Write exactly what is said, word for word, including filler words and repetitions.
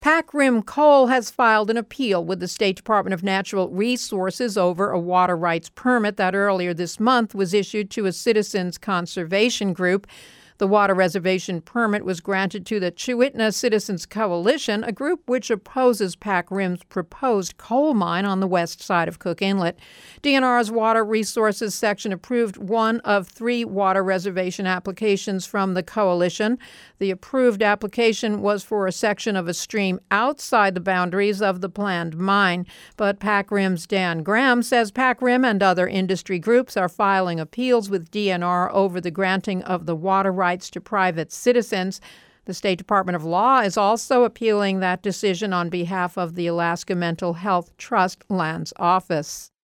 Pac Rim Coal has filed an appeal with the State Department of Natural Resources over a water rights permit that earlier this month was issued to a citizens conservation group. The water reservation permit was granted to the Chewitna Citizens Coalition, a group which opposes Pac Rim's proposed coal mine on the west side of Cook Inlet. D N R's Water Resources section approved one of three water reservation applications from the coalition. The approved application was for a section of a stream outside the boundaries of the planned mine. But Pac Rim's Dan Graham says Pac Rim and other industry groups are filing appeals with D N R over the granting of the water rights to private citizens. The State Department of Law is also appealing that decision on behalf of the Alaska Mental Health Trust Lands Office.